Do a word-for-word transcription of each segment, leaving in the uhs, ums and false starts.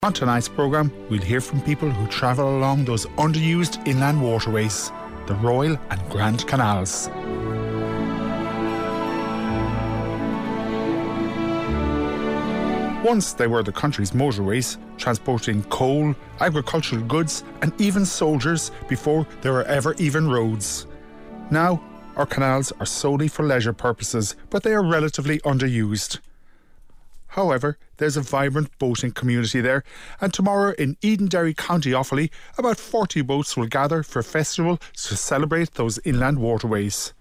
On tonight's programme, we'll hear from people who travel along those underused inland waterways, the Royal and Grand Canals. Once they were the country's motorways, transporting coal, agricultural goods and even soldiers before there were ever even roads. Now, our canals are solely for leisure purposes, but they are relatively underused. However, there's a vibrant boating community there, and tomorrow in Edenderry, County Offaly, about forty boats will gather for a festival to celebrate those inland waterways.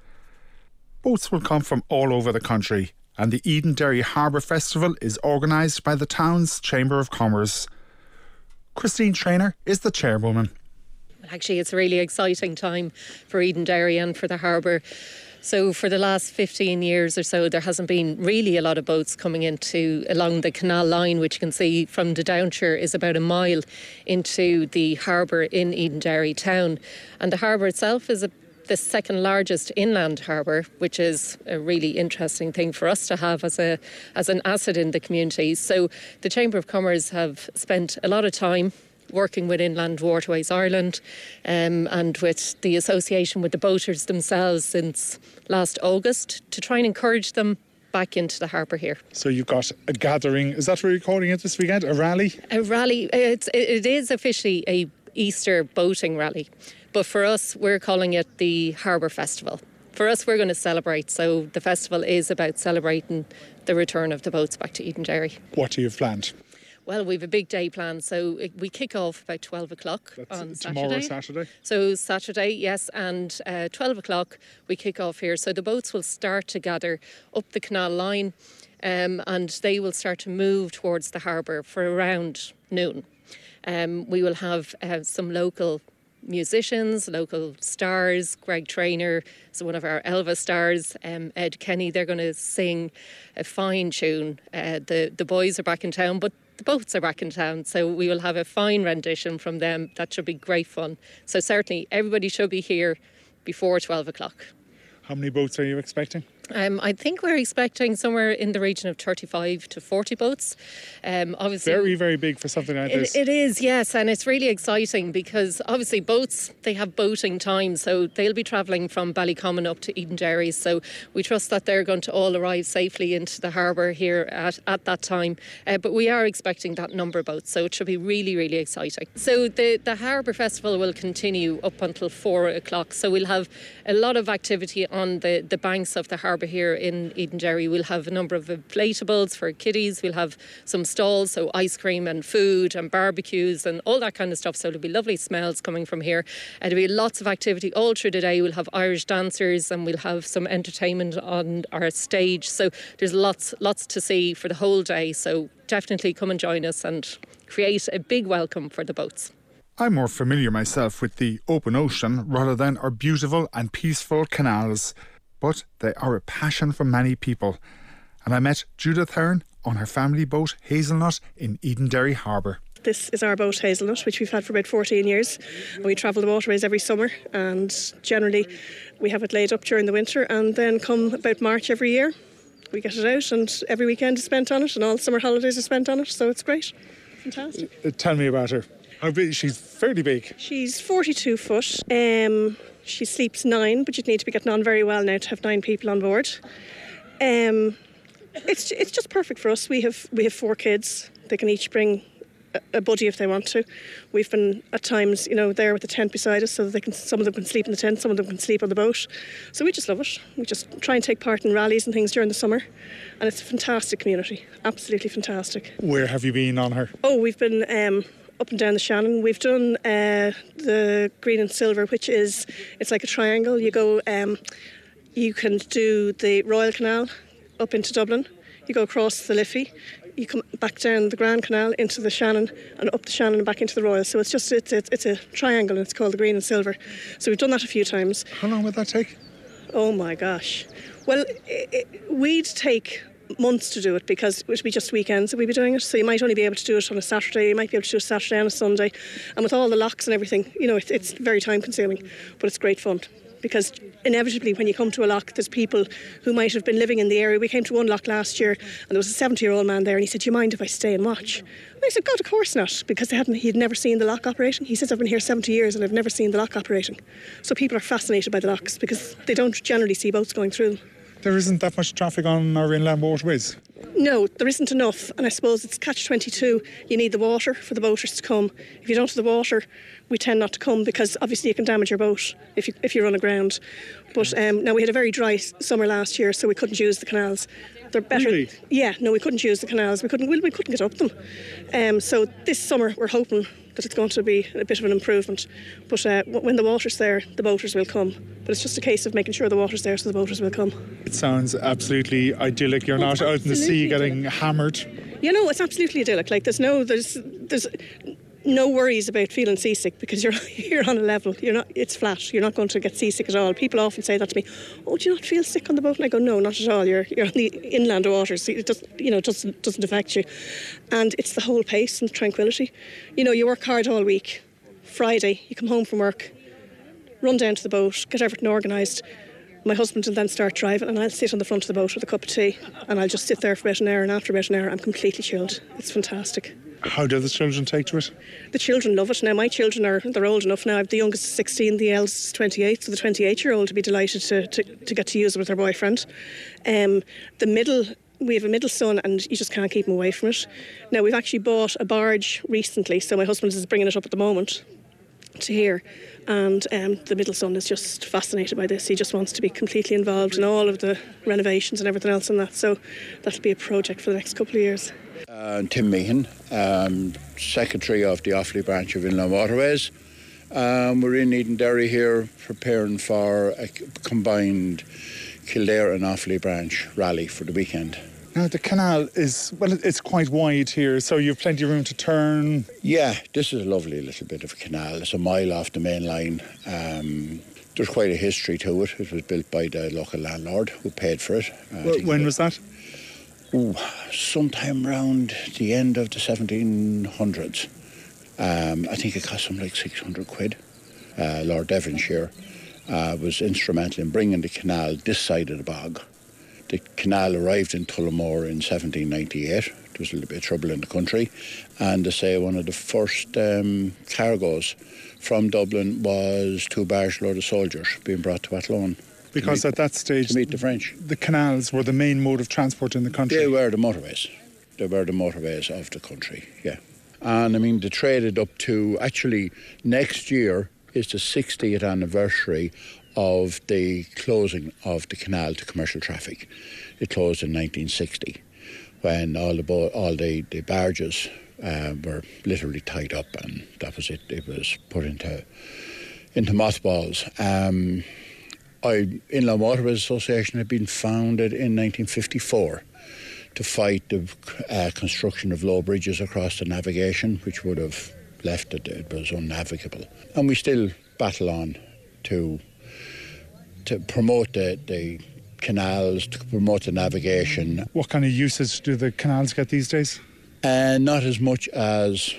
Boats will come from all over the country, and the Edenderry Harbour Festival is organised by the town's Chamber of Commerce. Christine Traynor is the chairwoman. Actually, it's a really exciting time for Edenderry and for the harbour. So for the last fifteen years or so, there hasn't been really a lot of boats coming into along the canal line, which you can see from the Downshire is about a mile into the harbour in Edenderry town. And the harbour itself is a, the second largest inland harbour, which is a really interesting thing for us to have as a as an asset in the community. So the Chamber of Commerce have spent a lot of time working with Inland Waterways Ireland um, and with the association with the boaters themselves since last August to try and encourage them back into the harbour here. So you've got a gathering, is that what you're calling it this weekend, a rally? A rally, it's, it is officially a Easter boating rally, but for us we're calling it the Harbour Festival. For us we're going to celebrate, so the festival is about celebrating the return of the boats back to Edenderry. What do you have planned? Well, we have a big day planned, so we kick off about twelve o'clock That's on tomorrow, Saturday. Saturday? So Saturday, yes, and uh, twelve o'clock we kick off here. So the boats will start to gather up the canal line um, and they will start to move towards the harbour for around noon. Um, we will have uh, some local musicians, local stars. Greg Traynor is one of our Elva stars. Um, Ed Kenny, they're going to sing a fine tune. Uh, the, the boys are back in town, but the boats are back in town, so we will have a fine rendition from them. That should be great fun. So certainly everybody should be here before twelve o'clock. How many boats are you expecting? Um, I think we're expecting somewhere in the region of thirty-five to forty boats. Um, obviously, very, very big for something like it, this. It is, yes, and it's really exciting because obviously boats, they have boating time, so they'll be travelling from Ballycommon up to Edenderry. So we trust that they're going to all arrive safely into the harbour here at, at that time. Uh, but we are expecting that number of boats, so it should be really, really exciting. So the, the Harbour Festival will continue up until four o'clock. So we'll have a lot of activity on the, the banks of the harbour here in Edenderry. We'll have a number of inflatables for kiddies. We'll have some stalls, so ice cream and food and barbecues and all that kind of stuff. So there'll be lovely smells coming from here. And there'll be lots of activity all through the day. We'll have Irish dancers and we'll have some entertainment on our stage. So there's lots, lots to see for the whole day. So definitely come and join us and create a big welcome for the boats. I'm more familiar myself with the open ocean rather than our beautiful and peaceful canals. But they are a passion for many people. And I met Judith Hearn on her family boat Hazelnut in Edenderry Harbour. This is our boat Hazelnut, which we've had for about fourteen years. We travel the waterways every summer, and generally we have it laid up during the winter, and then come about March every year we get it out, and every weekend is spent on it and all summer holidays are spent on it, so it's great. Fantastic. Uh, tell me about her. How big? She's fairly big. She's forty-two foot. Um, she sleeps nine, but you'd need to be getting on very well now to have nine people on board. Um, it's it's just perfect for us. We have we have four kids. They can each bring a, a buddy if they want to. We've been at times, you know, there with the tent beside us, so that they can. Some of them can sleep in the tent, some of them can sleep on the boat. So we just love it. We just try and take part in rallies and things during the summer, and it's a fantastic community. Absolutely fantastic. Where have you been on her? Oh, we've been. Um, up and down the Shannon. We've done uh, the green and silver, which is, it's like a triangle. You go, um, you can do the Royal Canal up into Dublin. You go across the Liffey. You come back down the Grand Canal into the Shannon and up the Shannon and back into the Royal. So it's just, it's, it's, it's a triangle and it's called the green and silver. So we've done that a few times. How long would that take? Oh my gosh. Well, it, it, we'd take months to do it because it would be just weekends that we'd be doing it, so you might only be able to do it on a Saturday, you might be able to do a Saturday and a Sunday, and with all the locks and everything, you know, it, it's very time consuming, but it's great fun. because inevitably when you come to a loch, there's people who might have been living in the area. We came to one loch last year and there was a seventy-year-old man there and he said, do you mind if I stay and watch? And I said, God, of course not, because they hadn't, he'd never seen the loch operating. He says, I've been here seventy years and I've never seen the loch operating. So people are fascinated by the lochs because they don't generally see boats going through them. There isn't that much traffic on our inland waterways. No, there isn't enough, and I suppose it's catch twenty-two. You need the water for the boaters to come. If you don't have the water, we tend not to come because obviously you can damage your boat if you if you run aground. But um, now we had a very dry summer last year, so we couldn't use the canals. They're better. Really? Yeah, no, we couldn't use the canals. We couldn't. We, we couldn't get up them. Um, so this summer we're hoping that it's going to be a bit of an improvement. But uh, when the water's there, the boaters will come. But it's just a case of making sure the water's there so the boaters will come. It sounds absolutely idyllic. You're Oh, not out in the sea getting idyllic. hammered. You know, it's absolutely idyllic. Like there's no, there's, there's no worries about feeling seasick because you're you're on a level. You're not. It's flat. You're not going to get seasick at all. People often say that to me. Oh, do you not feel sick on the boat? And I go, no, not at all. You're you're on the inland waters. It doesn't, you know, doesn't doesn't affect you. And it's the whole pace and tranquility. You know, you work hard all week. Friday, you come home from work, run down to the boat, get everything organised. My husband will then start driving and I'll sit on the front of the boat with a cup of tea and I'll just sit there for about an hour, and after about an hour I'm completely chilled. It's fantastic. How do the children take to it? The children love it. Now my children are, they're old enough now. The youngest is sixteen, the eldest is twenty-eight, so the twenty-eight year old will be delighted to, to, to get to use it with her boyfriend. Um, the middle We have a middle son and you just can't keep him away from it. Now we've actually bought a barge recently, so my husband is bringing it up at the moment to here, and um, the middle son is just fascinated by this. He just wants to be completely involved in all of the renovations and everything else in that, so that'll be a project for the next couple of years. Uh, Tim Meehan, um, Secretary of the Offaly branch of Inland Waterways. Um, we're in Edenderry here preparing for a combined Kildare and Offaly branch rally for the weekend. Now, the canal is, well, it's quite wide here, so you have plenty of room to turn. Yeah, this is a lovely little bit of a canal. It's a mile off the main line. Um, there's quite a history to it. It was built by the local landlord who paid for it. Uh, Well, when was that? Ooh, sometime around the end of the seventeen hundreds. Um, I think it cost something like six hundred quid. Uh, Lord Devonshire uh, was instrumental in bringing the canal this side of the bog. The canal arrived in Tullamore in seventeen ninety-eight. There was a little bit of trouble in the country. And to say one of the first um, cargoes from Dublin was two barge load of soldiers being brought to Athlone. Because to meet, at that stage, to meet the French. The canals were the main mode of transport in the country. They were the motorways. They were the motorways of the country, yeah. And I mean, they traded up to, actually, next year is the sixtieth anniversary of the closing of the canal to commercial traffic. It closed in nineteen sixty, when all the bo- all the, the barges uh, were literally tied up, and that was it. It was put into into mothballs. Um, I, Inland Waterways Association had been founded in nineteen fifty-four to fight the uh, construction of low bridges across the navigation, which would have left it, it was unnavigable. And we still battle on to to promote the, the canals, to promote the navigation. What kind of usage do the canals get these days? And uh, not as much as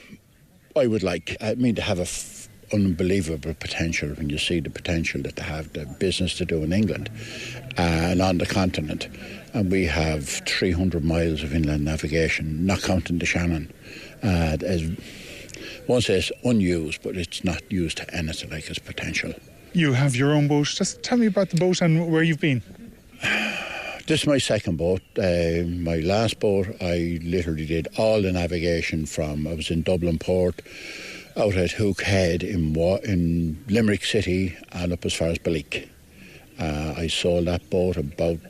I would like. I mean, to have a f- unbelievable potential when you see the potential that they have, the business to do in England uh, and on the continent. And we have three hundred miles of inland navigation, not counting the Shannon. Uh, as one says, unused, but it's not used to anything like its potential. You have your own boat. Just tell me about the boat and where you've been. This is my second boat. Uh, my last boat, I literally did all the navigation from, I was in Dublin Port, out at Hook Head in, Wa- in Limerick City and up as far as Balleek. Uh, I sold that boat about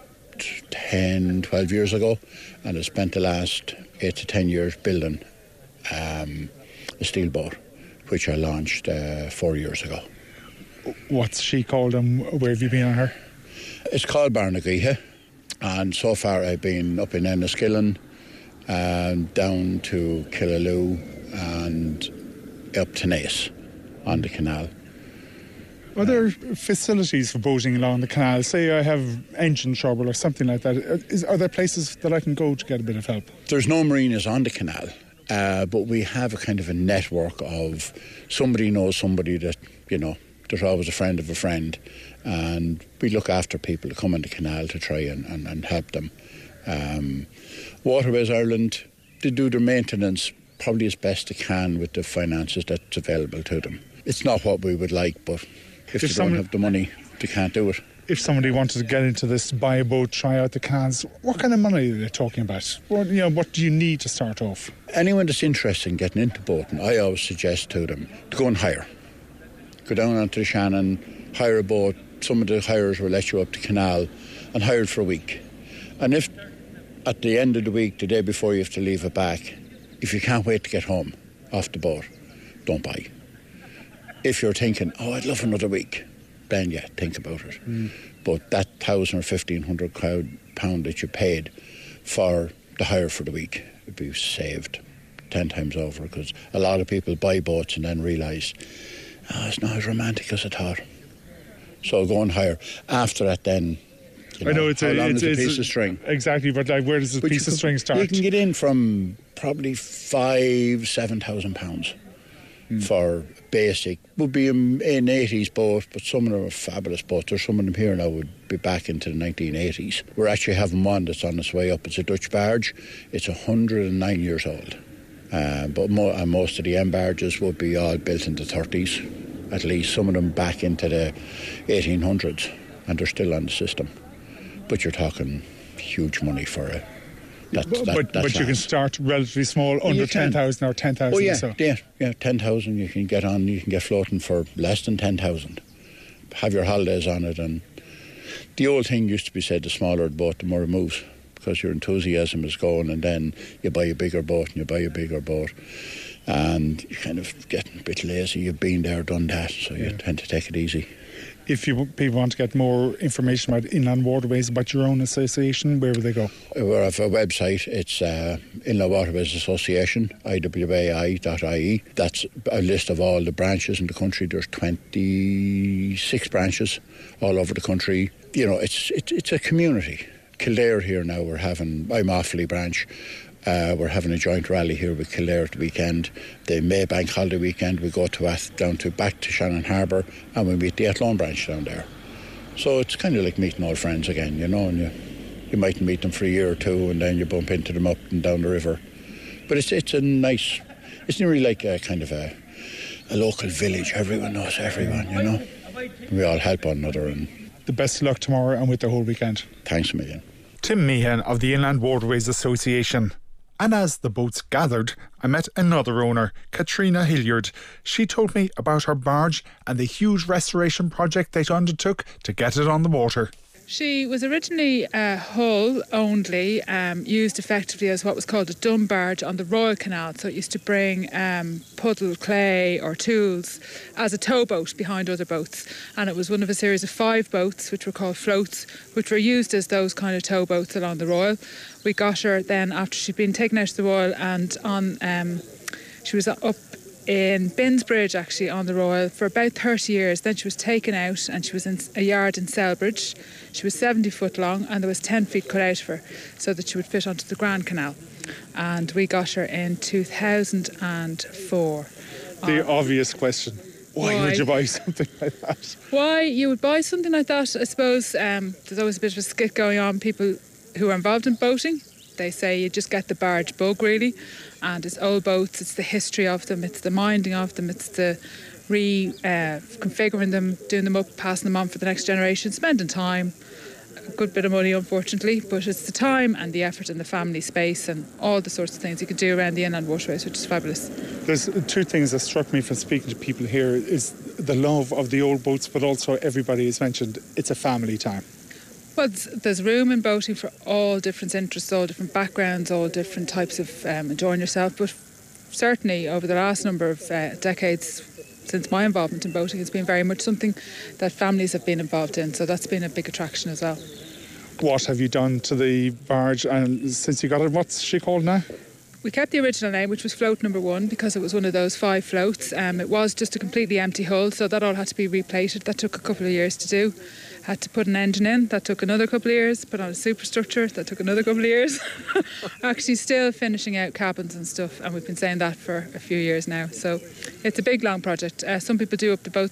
ten, twelve years ago, and I spent the last eight to ten years building um, a steel boat, which I launched uh, four years ago. What's she called and where have you been on her? It's called Barnageeha, and so far I've been up in Enniskillen and down to Killaloe and up to Naas on the canal. Are there facilities for boating along the canal? Say I have engine trouble or something like that. Is, are there places that I can go to get a bit of help? There's no marinas on the canal, uh, but we have a kind of a network of somebody knows somebody that, you know, there's always a friend of a friend, and we look after people to come in the canal to try and, and, and help them. Um, Waterways Ireland, they do their maintenance probably as best they can with the finances that's available to them. It's not what we would like, but if, if they somebody, don't have the money, they can't do it. If somebody wanted to get into this, buy a boat, try out the cans, what kind of money are they talking about? What, you know, what do you need to start off? Anyone that's interested in getting into boating, I always suggest to them to go and hire. Go down onto the Shannon, hire a boat. Some of the hirers will let you up the canal and hire it for a week. And if at the end of the week, the day before you have to leave it back, if you can't wait to get home off the boat, don't buy. If you're thinking, oh, I'd love another week, then yeah, think about it. Mm. But that thousand or fifteen hundred pound that you paid for the hire for the week would be saved ten times over, because a lot of people buy boats and then realise, oh, it's not as romantic as I thought. So go and hire. After that, then, you know, I know it's how a, long it's, is a piece of string? Exactly, but like, where does the piece of can, string start? You can get in from probably five, seven thousand pounds mm. for basic. Would be an eighties boat, but some of them are fabulous boats. There's some of them here now would be back into the nineteen eighties. We're actually having one that's on its way up. It's a Dutch barge. It's one hundred and nine years old. Uh, but mo- and most of the end barges would be all built in the thirties. At least some of them back into the eighteen hundreds, and they're still on the system. But you're talking huge money for it. That, that, but that but you can start relatively small, under ten thousand or ten thousand. Oh yeah, so. yeah, yeah, ten thousand. You can get on. You can get floating for less than ten thousand. Have your holidays on it, and the old thing used to be said: the smaller the boat, the more it moves, because your enthusiasm is going, and then you buy a bigger boat, and you buy a bigger boat. And you kind of get a bit lazy. You've been there, done that, so you yeah. tend to take it easy. If you people want to get more information about Inland Waterways, about your own association, where would they go? We have a website. It's uh, Inland Waterways Association, I W A I dot I E. That's a list of all the branches in the country. There's twenty-six branches all over the country. You know, it's it's, it's a community. Kildare here now, we're having, I'm Offaly branch. Uh, we're having a joint rally here with Kildare at the weekend. The May Bank holiday weekend, we go to Ath, down to back to Shannon Harbour, and we meet the Athlone branch down there. So it's kind of like meeting old friends again, you know, and you you might meet them for a year or two, and then you bump into them up and down the river. But it's it's a nice, it's nearly like a kind of a a local village. Everyone knows everyone, you know. We all help one another. And the best of luck tomorrow and with the whole weekend. Thanks a million. Tim Meehan of the Inland Waterways Association. And as the boats gathered, I met another owner, Katrina Hilliard. She told me about her barge and the huge restoration project they undertook to get it on the water. She was originally a hull only, um, used effectively as what was called a dumb barge on the Royal Canal. So it used to bring um, puddle, clay or tools as a towboat behind other boats. And it was one of a series of five boats, which were called floats, which were used as those kind of towboats along the Royal. We got her then after she'd been taken out of the Royal, and on um, she was up in Binsbridge actually on the Royal for about thirty years. Then she was taken out and she was in a yard in Selbridge. She was seventy foot long and there was ten feet cut out of her so that she would fit onto the Grand Canal. And we got her in two thousand four. The um, obvious question. Why, why would you buy something like that? Why you would buy something like that, I suppose um, there's always a bit of a skit going on. People who are involved in boating, they say you just get the barge bug really, and it's old boats, it's the history of them, it's the minding of them, it's the re-configuring uh, them, doing them up, passing them on for the next generation, spending time, a good bit of money unfortunately, but it's the time and the effort and the family space and all the sorts of things you can do around the inland waterways, which is fabulous. There's two things that struck me from speaking to people here is the love of the old boats, but also everybody has mentioned it's a family time. Well, there's room in boating for all different interests, all different backgrounds, all different types of um, enjoying yourself. But certainly over the last number of uh, decades since my involvement in boating, it's been very much something that families have been involved in. So that's been a big attraction as well. What have you done to the barge and since you got it? What's she called now? We kept the original name, which was Float Number One, because it was one of those five floats. Um, it was just a completely empty hull, so that all had to be replated. That took a couple of years to do. Had to put an engine in, that took another couple of years. Put on a superstructure, that took another couple of years. Actually still finishing out cabins and stuff, and we've been saying that for a few years now. So it's a big, long project. Uh, some people do up the boats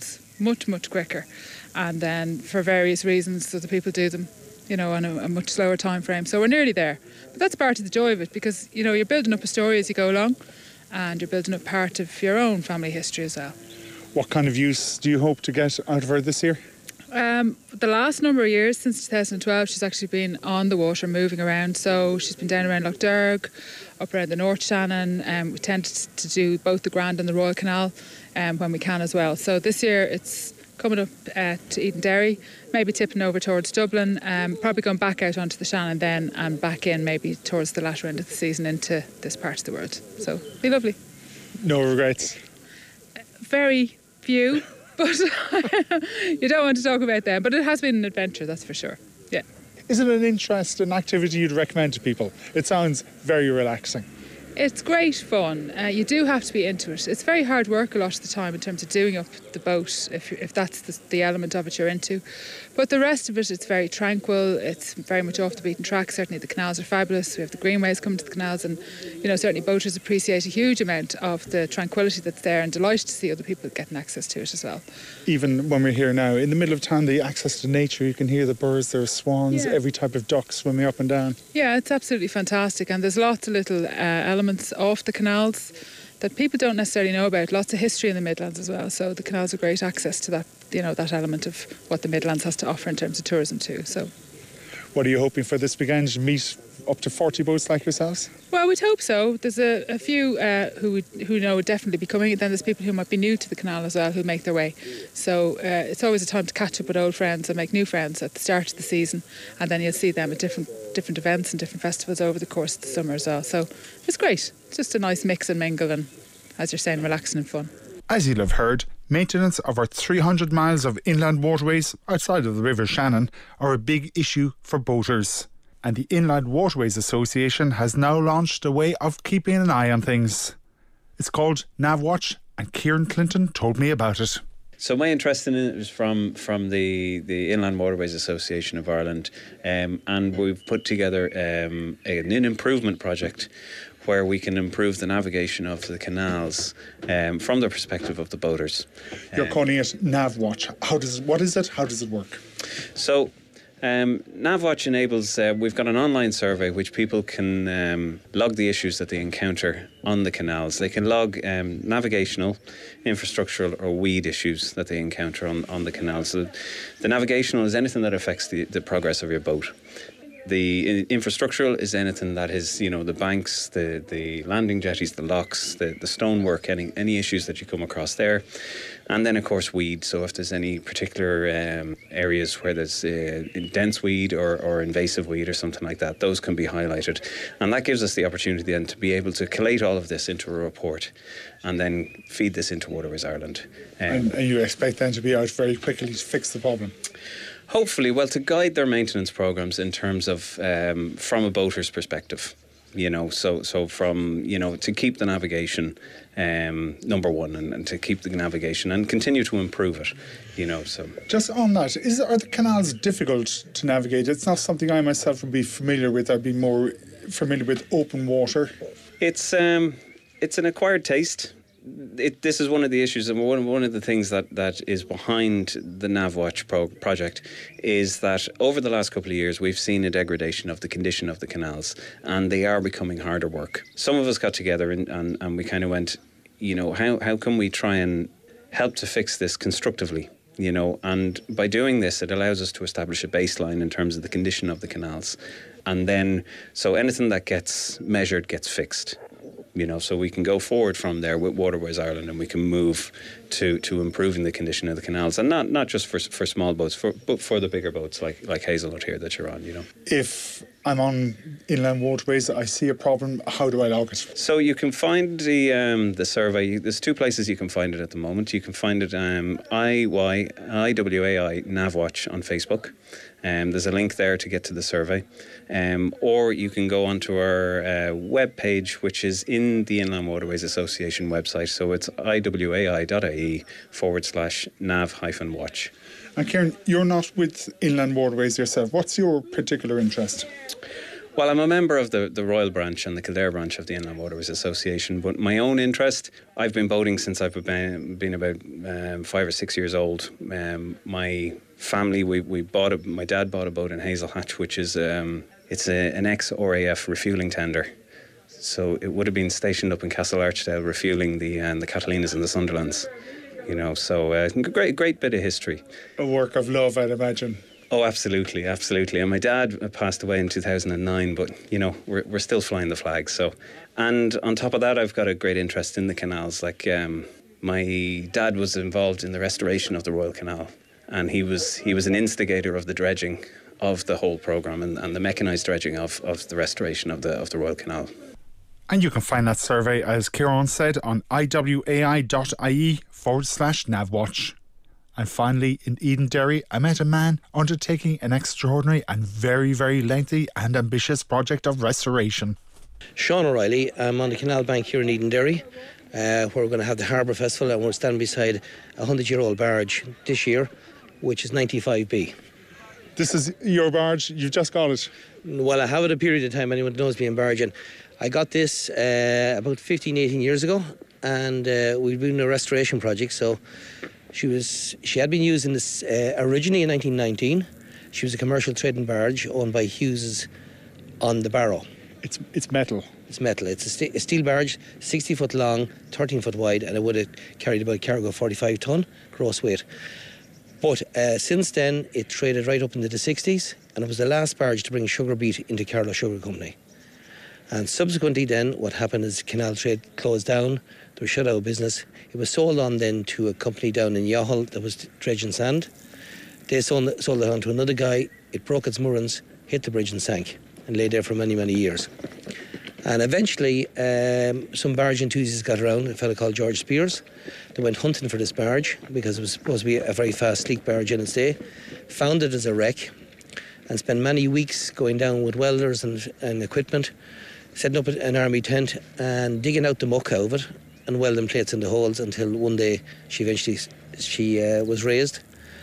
much, much quicker. And then for various reasons, so the people do them, you know, on a, a much slower time frame. So we're nearly there. But that's part of the joy of it, because, you know, you're building up a story as you go along, and you're building up part of your own family history as well. What kind of use do you hope to get out of her this year? Um, the last number of years, since two thousand twelve, she's actually been on the water, moving around. So she's been down around Lough Derg, up around the North Shannon. Um, we tend to do both the Grand and the Royal Canal um, when we can as well. So this year it's coming up uh, to Edenderry, maybe tipping over towards Dublin, um, probably going back out onto the Shannon then, and back in maybe towards the latter end of the season into this part of the world. So it'll be lovely. No regrets? Very few. But you don't want to talk about them. But it has been an adventure, that's for sure. Yeah. Is it an interesting activity you'd recommend to people? It sounds very relaxing. It's great fun. Uh, you do have to be into it. It's very hard work a lot of the time in terms of doing up the boat, if if that's the, the element of it you're into. But the rest of it, it's very tranquil. It's very much off the beaten track. Certainly the canals are fabulous. We have the greenways coming to the canals, and you know certainly boaters appreciate a huge amount of the tranquility that's there, and delighted to see other people getting access to it as well. Even when we're here now, in the middle of town, the access to nature, you can hear the birds, there are swans, Yeah. every type of duck swimming up and down. Yeah, it's absolutely fantastic, and there's lots of little uh, elements off the canals that people don't necessarily know about. Lots of history in the Midlands as well, so the canals are great access to that, you know, that element of what the Midlands has to offer in terms of tourism too. So, what are you hoping for this weekend? To meet up to forty boats like yourselves? well, we'd hope so. There's a, a few uh, who would, who know would definitely be coming. Then there's people who might be new to the canal as well who make their way. So uh, it's always a time to catch up with old friends and make new friends at the start of the season, and then you'll see them at different different events and different festivals over the course of the summer as well. So it's great. It's just a nice mix and mingle, and as you're saying, relaxing and fun. As you'll have heard, maintenance of our three hundred miles of inland waterways outside of the River Shannon are a big issue for boaters. And the Inland Waterways Association has now launched a way of keeping an eye on things. It's called NavWatch, and Kieran Clinton told me about it. So my interest in it was from from the, the Inland Waterways Association of Ireland, um, and we've put together um, an improvement project where we can improve the navigation of the canals um, from the perspective of the boaters. You're Um, calling it NavWatch. How does what is it? How does it work? So, um, NavWatch enables, uh, we've got an online survey which people can um, log the issues that they encounter on the canals. They can log um, navigational, infrastructural or weed issues that they encounter on, on the canals. So the navigational is anything that affects the, the progress of your boat. The infrastructural is anything that is, you know, the banks, the, the landing jetties, the locks, the, the stonework, any any issues that you come across there. And then, of course, weed. So if there's any particular um, areas where there's uh, dense weed or, or invasive weed or something like that, those can be highlighted. And that gives us the opportunity then to be able to collate all of this into a report and then feed this into Waterways Ireland. Um, And, and you expect them to be out very quickly to fix the problem? Hopefully, well, to guide their maintenance programs in terms of um, from a boater's perspective, you know, so so from, you know, to keep the navigation um, number one, and, and to keep the navigation and continue to improve it, you know. So Just on that, is are the canals difficult to navigate? It's not something I myself would be familiar with. I'd be more familiar with open water. it's um, it's an acquired taste. It, this is one of the issues, and one, one of the things that, that is behind the NavWatch pro- project is that over the last couple of years we've seen a degradation of the condition of the canals, and they are becoming harder work. Some of us got together and, and, and we kind of went, you know, how, how can we try and help to fix this constructively? You know, and by doing this, it allows us to establish a baseline in terms of the condition of the canals. And then, so anything that gets measured gets fixed. You know, so we can go forward from there with Waterways Ireland, and we can move to, to improving the condition of the canals, and not, not just for for small boats, for but for the bigger boats like like Hazelnut here that you're on. You know, If I'm on inland waterways, I see a problem, how do I log it? so you can find the um, the survey. There's two places you can find it at the moment. You can find it um, I Y I W A I NavWatch on Facebook. Um, there's a link there to get to the survey. Um, or you can go onto our uh, web page, which is in the Inland Waterways Association website. So it's iwai.ie forward slash nav hyphen watch. And Kieran, you're not with inland waterways yourself. What's your particular interest? Well, I'm a member of the, the Royal branch and the Kildare branch of the Inland Waterways Association, but my own interest, I've been boating since I've been, been about um, five or six years old. Um, my family, we, we bought a, my dad bought a boat in Hazel Hatch, which is um, it's a, an ex-R A F refuelling tender. So it would have been stationed up in Castle Archdale refuelling the um, the Catalinas and the Sunderlands. You know, so uh, great, great bit of history. A work of love, I'd imagine. Oh, absolutely, absolutely. And my dad passed away in two thousand nine, but, you know, we're we're still flying the flag. So, and on top of that, I've got a great interest in the canals. Like, um, my dad was involved in the restoration of the Royal Canal, and he was he was an instigator of the dredging of the whole programme and, and the mechanised dredging of, of the restoration of the of the Royal Canal. And you can find that survey, as Kieran said, on iwai.ie forward slash navwatch. And finally, in Edenderry, I met a man undertaking an extraordinary and very, very lengthy and ambitious project of restoration. Sean O'Reilly, I'm on the canal bank here in Edenderry, uh, where we're going to have the Harbour Festival, and we're standing beside a hundred-year-old barge this year, which is ninety-five B. This is your barge, you've just got it. Well, I have it a period of time, anyone knows me in barging. I got this uh, about fifteen, eighteen years ago, and uh, we've been doing a restoration project, so She was. She had been used in this uh, originally in nineteen nineteen. She was a commercial trading barge owned by Hughes on the Barrow. It's it's metal. It's metal. It's a, st- a steel barge, sixty foot long, thirteen foot wide, and it would have carried about a cargo of forty-five tonne gross weight. But uh, since then, it traded right up into the sixties, and it was the last barge to bring sugar beet into Carlow Sugar Company. And subsequently then, what happened is canal trade closed down. They were shut out of business. It was sold on then to a company down in Youghal that was dredging sand. They sold, sold it on to another guy. It broke its moorings, hit the bridge and sank, and lay there for many, many years. And eventually, um, some barge enthusiasts got around, a fellow called George Spears. They went hunting for this barge because it was supposed to be a very fast, sleek barge in its day. Found it as a wreck and spent many weeks going down with welders and, and equipment, setting up an army tent and digging out the muck out of it and welding plates in the holes until one day she eventually she uh, was raised.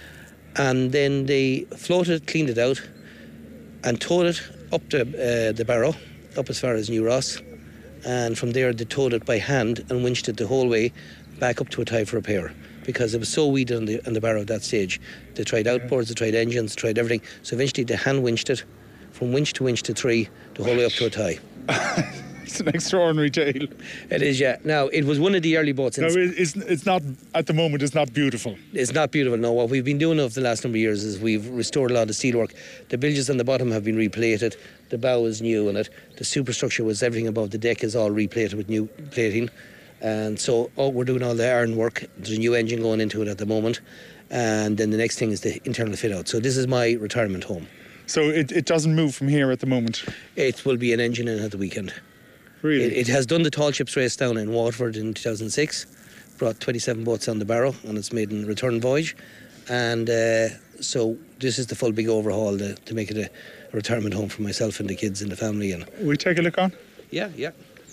And then they floated, cleaned it out and towed it up the, uh, the Barrow, up as far as New Ross. And from there they towed it by hand and winched it the whole way back up to a tie for repair because it was so weedy on the, on the Barrow at that stage. They tried outboards, they tried engines, they tried everything. So eventually they hand winched it from winch to winch to three, the whole way up to a tie. It's an extraordinary tale. It is, yeah. Now, it was one of the early boats. No, it's, it's not, at the moment, it's not beautiful. It's not beautiful, no. What we've been doing over the last number of years is we've restored a lot of steelwork. The bilges on the bottom have been replated. The bow is new in it. The superstructure was everything above the deck is all replated with new plating. And so oh, we're doing all the iron work. There's a new engine going into it at the moment. And then the next thing is the internal fit out. So this is my retirement home. So it, it doesn't move from here at the moment? It will be an engine in at the weekend. Really? It, it has done the tall ships race down in Waterford in two thousand six, brought twenty-seven boats on the Barrow on its maiden return voyage. And uh, so this is the full big overhaul to, to make it a, a retirement home for myself and the kids and the family. And we take a look on? Yeah, yeah.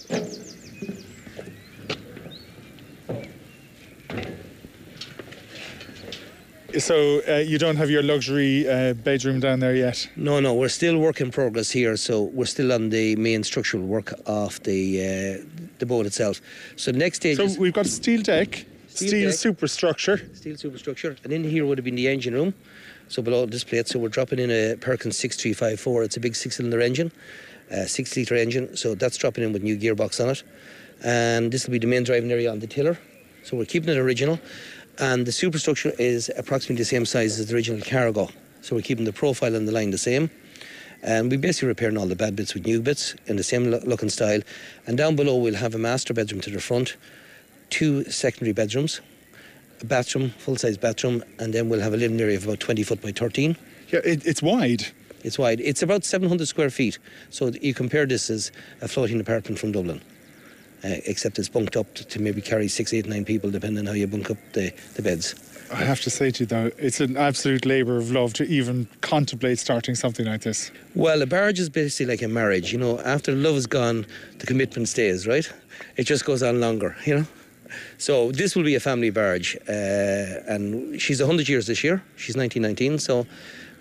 So uh, you don't have your luxury uh, bedroom down there yet? No, no, we're still work in progress here. So we're still on the main structural work of the uh, the boat itself. So the next stage So is we've got a steel deck, steel, steel deck, superstructure. Steel superstructure. And in here would have been the engine room. So below this plate, so we're dropping in a Perkins six three five four. It's a big six-cylinder engine, a six-litre engine. So that's dropping in with new gearbox on it. And this will be the main driving area on the tiller. So we're keeping it original. And the superstructure is approximately the same size as the original cargo. So we're keeping the profile and the line the same. And we're basically repairing all the bad bits with new bits in the same look and style. And down below we'll have a master bedroom to the front, two secondary bedrooms, a bathroom, full-size bathroom, and then we'll have a living area of about twenty foot by thirteen. Yeah, it, it's wide. It's wide. It's about seven hundred square feet. So you compare this as a floating apartment from Dublin. Uh, except it's bunked up to, to maybe carry six, eight, nine people, depending on how you bunk up the, the beds. I have to say to you, though, it's an absolute labour of love to even contemplate starting something like this. Well, a barge is basically like a marriage. You know, after love is gone, the commitment stays, right? It just goes on longer, you know? So this will be a family barge, uh, and she's one hundred years this year. She's nineteen nineteen, so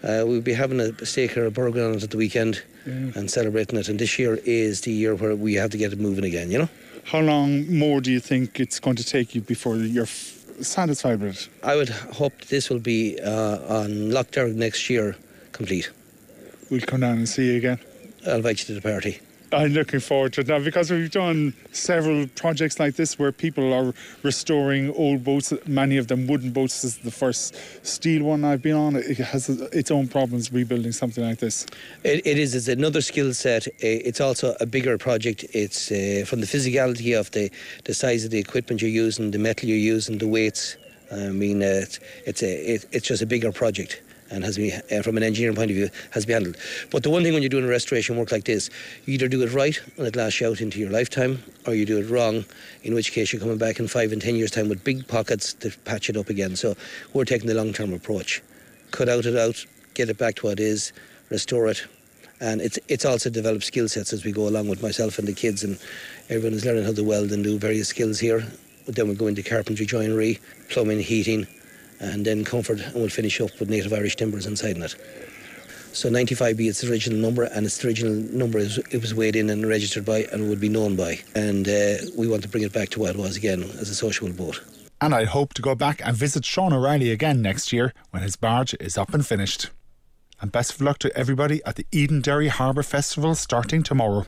Uh, we'll be having a steak or a burger on it at the weekend yeah. and celebrating it. And this year is the year where we have to get it moving again, you know? How long more do you think it's going to take you before you're f- satisfied with it? I would hope this will be uh, on Lough Derg next year complete. We'll come down and see you again. I'll invite you to the party. I'm looking forward to it now, because we've done several projects like this where people are restoring old boats, many of them wooden boats. This is the first steel one I've been on. It has its own problems rebuilding something like this. It, it is. It's another skill set. It's also a bigger project. It's uh, from the physicality of the, the size of the equipment you're using, the metal you're using, the weights. I mean, uh, it's, it's, a, it, it's just a bigger project. And has been, uh, from an engineering point of view, has to be handled. But the one thing when you're doing a restoration work like this, you either do it right and it lasts you out into your lifetime, or you do it wrong, in which case you're coming back in five and ten years' time with big pockets to patch it up again. So we're taking the long-term approach. Cut out it out, get it back to what it is, restore it. And it's it's also developed skill sets as we go along with myself and the kids, and everyone is learning how to weld and do various skills here. But then we go into carpentry, joinery, plumbing, heating, and then comfort, and we'll finish up with native Irish timbers inside it. So ninety-five B, it's the original number, and it's the original number it was weighed in and registered by and would be known by. And uh, we want to bring it back to what it was again, as a sociable boat. And I hope to go back and visit Sean O'Reilly again next year when his barge is up and finished. And best of luck to everybody at the Edenderry Harbour Festival starting tomorrow.